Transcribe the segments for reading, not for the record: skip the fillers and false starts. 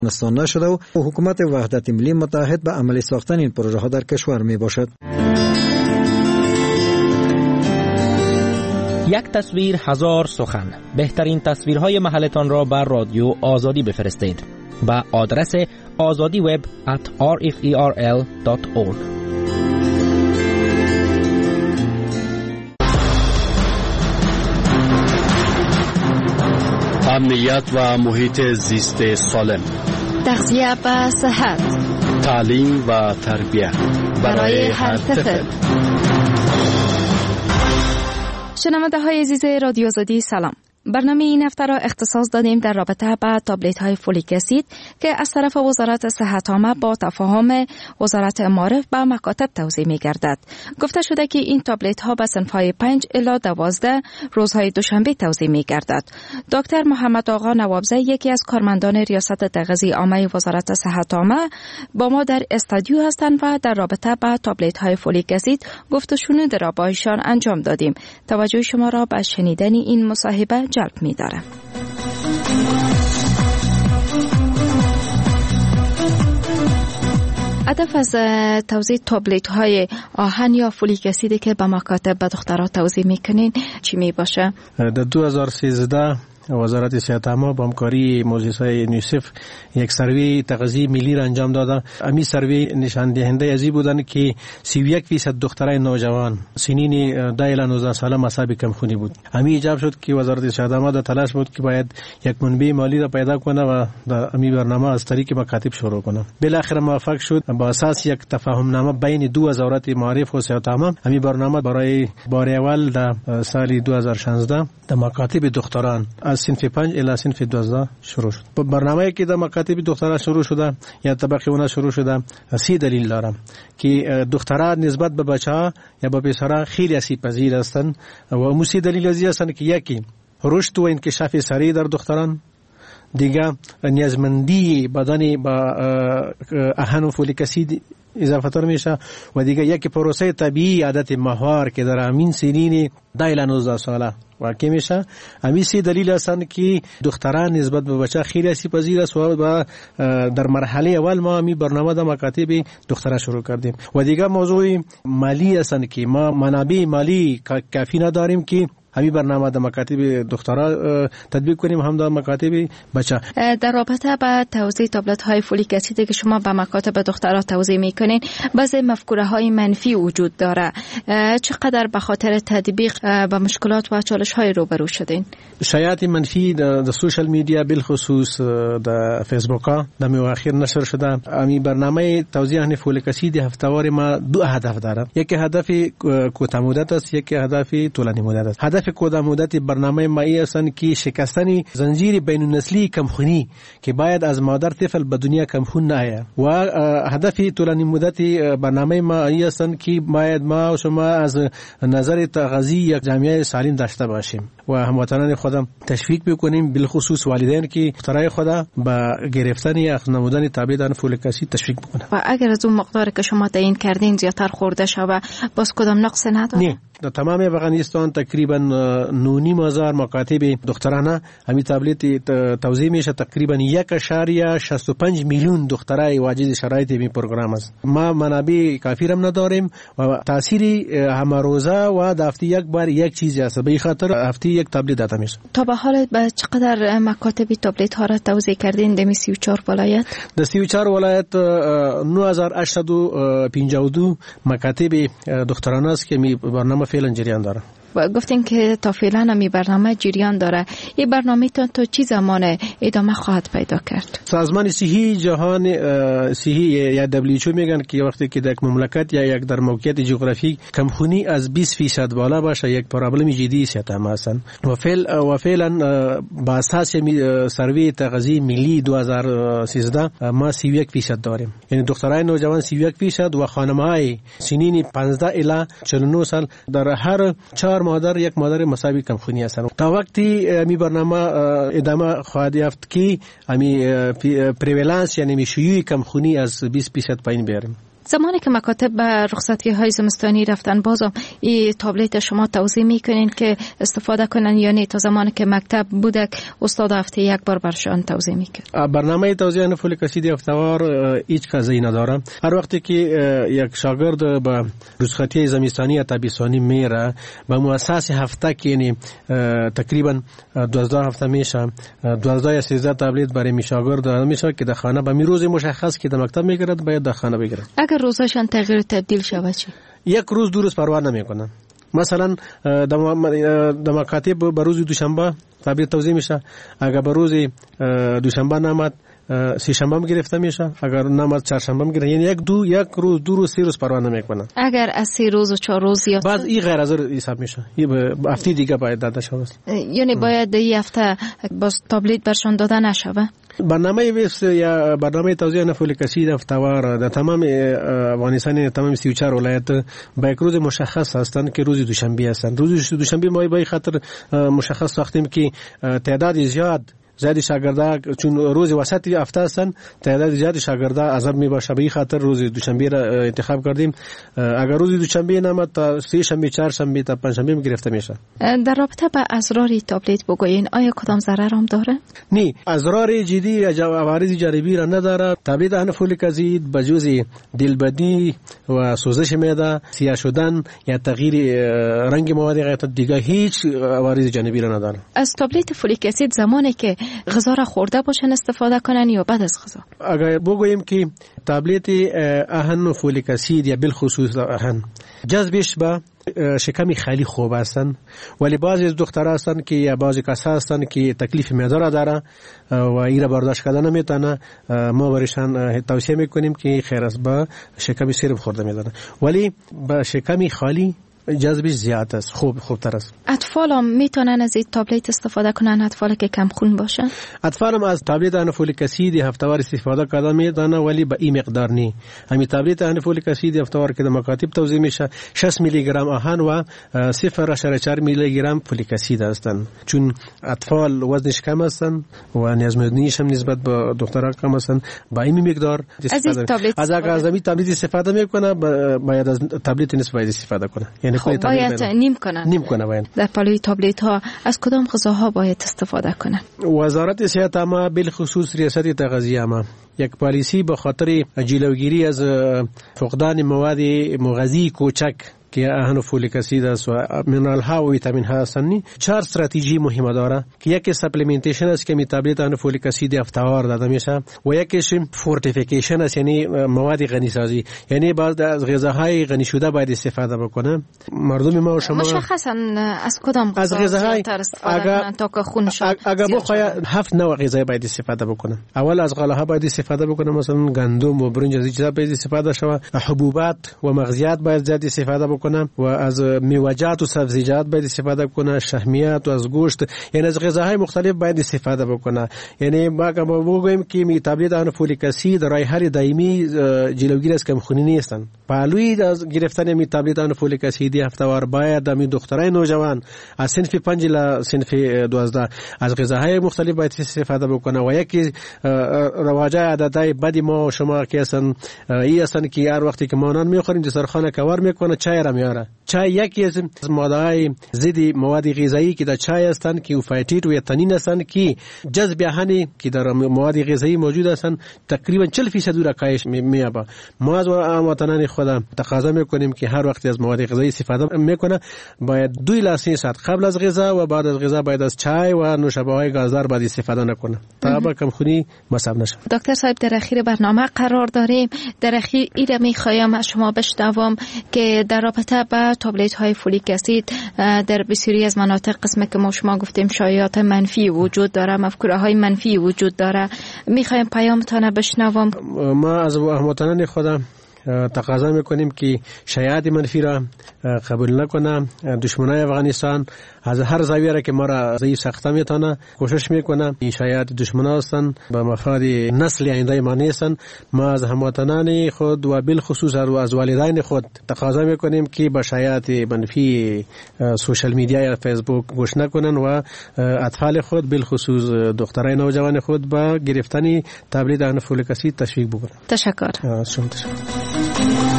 افغانستان نشده و حکومت وحدت ملی متحد به عملی ساختن این پروژه ها در کشور می باشد. یک تصویر هزار سخن. بهترین تصویرهای محلتان را بر رادیو آزادی بفرستید به آدرس azadiweb@rferl.org. امنیت و محیط زیست سالم، تغذیه و صحت، تعلیم و تربیت برای هر طفل. شنونده های عزیز رادیو آزادی سلام. برنامه این هفته را اختصاص دادیم در رابطه با تابلت های فولیک اسید که از طرف وزارت صحت عامه با تفاهم وزارت معارف به مکاتب توزیع می گردد. گفته شده که این تابلت ها به صنف های 5 الی 12 روزهای دوشنبه توزیع می گردد. دکتر محمد آقا نوابزه، یکی از کارمندان ریاست تغذیه عامه وزارت صحت عامه، با ما در استودیو هستند و در رابطه با تابلت های فولیک اسید گفت و شنود را با ایشان انجام دادیم. توجه شما را به شنیدن این مصاحبه جلب می دارم. هدف از توزیع تابلت های آهن یا فولیک اسید که به مکاتب به دخترها توزیع میکنین چی می باشه؟ در 2013 وزارت صحت عامه با همکاری مؤسسه یونیسف یک سروی تغذیه ملی را انجام داده. امی سروی نشان دهنده ازی بودند که 31% دخترای نوجوان سنین 10 الی 19 ساله مصاب کمخونی بود. امی ایجاب شد که وزارت صحت عامه در تلاش بود که باید یک منبع مالی را پیدا کنه و امی برنامه از طریق مکاتب شروع کنه. بالاخره موفق شد. با اساس یک تفاهم نامه بین دو وزارت معارف و صحت عامه امی برنامه برای بار اول در سال 2016 در مکاتب دختران از صنف 5 الی صنف 12 شروع شد. برنامه‌ای که در مکاتب دختران شروع شده یا طبقه اون شروع شده، 3 دلیل دارم که دختران نسبت به بچه‌ها یا به پسرها خیلی آسیب پذیر هستند و اون 3 دلیل ازی هستند که یکی رشد و انکشاف سریع در دختران، دیگه نیازمندی بدن با آهن و فولیک اسید اضافه تر میشه و دیگه یک پروسه طبیعی عادت ماهوار که در امین سنین 10 الی 19 ساله واقع میشه. همین 3 دلیل هستند که دختران نسبت به بچه خیلی آسیب پذیر است و در مرحله اول ما همین برنامه در مکاتب دختران شروع کردیم و دیگه موضوع مالی هستند که ما منابع مالی کافی نداریم که همین برنامه در مکاتب دخترها تطبیق کنیم، هم در مکاتب بچه. در رابطه با توزیع تابلت های فولیک اسید که شما به مکاتب دخترها توزیع میکنین، بعضی مفکوره های منفی وجود داره. چقدر به خاطر تطبیق با مشکلات و چالش های روبرو شدین؟ شایعات منفی در سوشال میدیا بالخصوص در فیسبوک ها در مواخر نشر شده. همین برنامه توزیع فولیک اسید هفتهوار ما 2 هدف داره. یک هدف کوتاه مدت است، یک هدف طولانی مدت است. هدف کوتاه مدت برنامه مایی است که شکستن زنجیر بین النسلی کمخونی که باید از مادر طفل به دنیا کمخون نآید و هدف طولانی مدت برنامه مایی است که باید ما و شما از نظر تغذیه یک جامعه سالم داشته باشیم و هموطنان خودم تشویق بکنیم، بالخصوص والدین که دخترای خود با گرفتن یا نمودن تابلت فولیک اسید تشویق بکنن. و اگر از اون مقداری که شما تعیین کردین زیادتر خورده شود باز کدام نقص نداره؟ نه، در تمام افغانستان تقریبا 9,500 مکاتب دخترانه همین تابلت توزیع میشه. تقریبا 1.65 میلیون دخترای واجد شرایط این پروگرام است. ما منابع کافی هم نداریم و تاثیر همه روزه و هفته یک بار یک چیزی است، به خاطر هفته یک تابلت داده میشه. تا به حال به چقدر مکاتب تابلت ها را توزیع کردین در 34 ولایت؟ در 34 ولایت 9852 مکاتب دخترانه است که می برنامه فعلا جریان داره. و گفتین که تا فعلا هم برنامه جریان داره. این برنامه تا چی زمان ادامه خواهد پیدا کرد؟ سازمان صحی جهان صحی یا WHO میگن که وقتی که در یک مملکت یا یک در موقعیت جغرافیک کمخونی از 20% بالا باشه یک پرابلم جدی صحت عامه است و فعلا با اساس سروی تغذیه ملی 2013 ما 31% داریم. یعنی دخترای نوجوان 31% و خانم‌های سنین 15 الی 49 سال در هر 4 مادر یک مادر مصابی کمخونی هستند. تا وقتی می برنامه ادامه خواهد یافت که می پریولانس یعنی شیوع کمخونی از 20% پایین بیاریم. زمانی که مکاتب به رخصتی های زمستانی رفتن، بازم این تابلت شما توضیح میکنین که استفاده کنن یا نه؟ تا زمانی که مکتب بودک استاد هفته یک بار برشان توضیح میکرد. برنامه توزیع فولیک اسید هفته‌وار هیچ قضیه نداره. هر وقتی که یک شاگرد به رخصتی زمستانی یا تابستانی میره به مؤسسه هفته که یعنی تقریبا 12 هفته میشه، 12 یا 13 تابلت برای می شاگرد میشه که در خانه به روز مشخص که در مکتب میگیرد باید در خانه بگیرد. اگر روزشان تغییر تبدیل شود چی؟ یک روز دو روز پروا نمیکنن. مثلا در مکاتب به روز دوشنبه تابلت توزیع میشه. اگر به روز دوشنبه نامد سه شنبه هم گرفته میشه، اگر نامد چهارشنبه هم گرفته، یعنی یک روز دو روز سه روز پروا نمیکنن. اگر از 3 روز و 4 روز یا بعد این غیر از حساب میشه، این هفته دیگه باید داده شود. یعنی باید این هفته باز تابلت برشان داده نشود. برنامه توزیع فولیک اسید هفته‌وار در تمام افغانستان، تمام 34 ولایت با یک روز مشخص هستند که روز دوشنبه هستند. روز دوشنبه ما به خاطر مشخص ساختیم که تعداد زیاد شاگردان چون روز وسط هفته هستند، تعداد زیاد شاگردان عذاب می باشه، به خاطر روز دوشنبه را انتخاب کردیم. اگر روز دوشنبه نامد تا سه شنبه، چهار شنبه تا پنج شنبه گرفته میشه. در رابطه با اضرار تابلت بگوین، آیا کدام ضرر هم داره؟ نه، اضرار جدی یا عوارض جانبی را نداره. تابلت فولیک اسید به جز دلبدی و سوزش معده، سیاه شدن یا تغییر رنگ مواد غیر دیگه هیچ عوارض جانبی را نداره. از تابلت فولیک اسید زمانی که غذا را خورده باشن استفاده کنن یا بعد از غذا؟ اگر بگوییم که تابلت اهن فولیک اسید یا بالخصوص اهن جذبش به شکم خالی خوب هستند، ولی بعضی از دخترها هستند که یا بعضی کسا هستند که تکلیف معده را داره و ایرا برداشت کردن نمیتونه، ما برایشان توصیه میکنیم که خیر است با شکم سرب خورده میدن، ولی با شکم خالی جذبش زیاد است، خوبتر است. اطفال هم میتونن از این تابلت استفاده کنن، اطفالی که کم خون باشن؟ اطفال هم از تابلت فولیک اسید هفته‌وار استفاده کردن میتونن، ولی به این مقدار نه. همین تابلت فولیک اسید هفته‌وار که در مکاتب توزیع میشه 6 میلی گرم آهن و 0.4 میلی گرم فولیک اسید هستند. چون اطفال وزنش کم هستند و نیازمندیش هم نسبت به دخترها کم هستند، با این مقدار استفاده. از اگر از این تابلت استفاده میکنه باید از تابلت نسبت استفاده کنه. خب باید نیم کنن باید. در پالوی تابلت ها از کدام غذاها باید استفاده کنن؟ وزارت صحت عامه بالخصوص ریاست تغذیه عامه یک پالیسی به خاطر جلوگیری از فقدان مواد مغذی کوچک که اهن فولیک اسید است و مینرال ها و ویتامین ها هستند، 4 استراتژی مهمه داره که یکی سپلیمنتیشن است که می تابلت اهن فولیک اسید هفته‌وار داده میشه و یکیش فورتیفیکیشن است، یعنی مواد غنی سازی، یعنی بعض از غذاهای غنی شده باید استفاده بکنه. مردم ما و شما مشخصا از کدام غذاهای استفاده کنن تا که خونشون اگر بخواد 7 نوع غذا باید استفاده بکنه. اول از غله باید استفاده بکنه، مثلا گندم و برنج از چیزا باید استفاده شوه، حبوبات و مغزیات باید زیاد استفاده کنه و از میوه‌جات و سبزیجات باید استفاده کنه، شحمیات و از گوشت، یعنی از غذاهای مختلف باید استفاده بکنه. یعنی ما بگویم که می تابلت اهن فولیک اسید راه حل دائمی جلوگیری از کمخونی نیستند. پهلوی از گرفتن می تابلت اهن فولیک اسید هفته‌وار باید می دخترای نوجوان از صنف 5 تا صنف 12 از غذاهای مختلف باید استفاده بکنه و یکی رواج عادتای بدی ما و شما که هستن این هستن که هر وقتی که ما نان میخوریم دسترخوان کور میکنه، چای را میاره. چای یکی از ماده‌های ضد مواد غذایی که در چای هستند که فایتیت و تنین هستند که جذب اهنی که در مواد غذایی موجود هستند تقریبا 40% را کاهش می‌یابه. ما از هموطنان خود تقاضا میکنیم که هر وقتی از مواد غذایی استفاده میکنه باید 2 الی 3 ساعت قبل از غذا و بعد از غذا باید از چای و نوشابه‌های گازدار باید استفاده نکنه تا به کمخونی مصاب نشه. دکتر صاحب در اخیر برنامه قرار داریم. در اخیر ایره میخوایم از شما بشنوم که در رابطه با تابلت های فولیک اسید در بسیاری از مناطق قسمه که ما شما گفتیم شایعات منفی وجود داره، مفکوره های منفی وجود داره. میخوایم پیامتان بشنوم. ما از هموطنان خودم تقاضا میکنیم که شایعات منفی را قبول نکنه. دشمنای افغانستان از هر زاویه را که ما را ضعیف ساخته میتونه کوشش میکنه. این شایعات دشمنا هستند، به مفاد نسل آینده ما نیستند. ما از هموطنان خود و بالخصوص از والدین خود تقاضا میکنیم که با شایعات منفی سوشال میدیا یا فیسبوک گوش نکنن و اطفال خود بالخصوص دخترای نوجوان خود با گرفتن تابلت اهن فولیک اسید تشویق بکنن. تشکر. شما تشکر.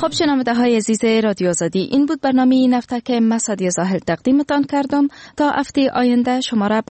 خب شنونده های عزیز رادیو آزادی، این بود برنامه این هفته که من سعدیه زاهد تقدیمتان کردم. تا هفته آینده شما را